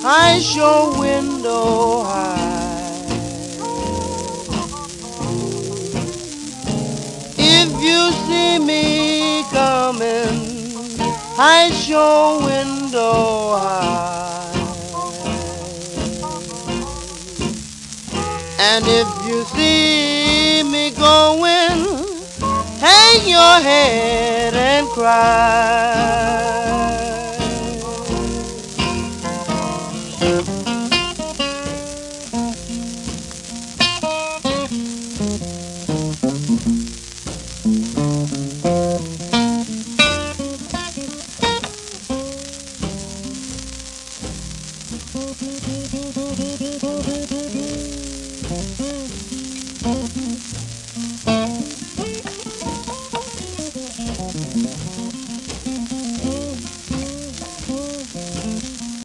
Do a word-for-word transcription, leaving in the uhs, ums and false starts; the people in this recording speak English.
hide your window high. If you see me coming, hide your window high. And if you see me going, hang your head and cry.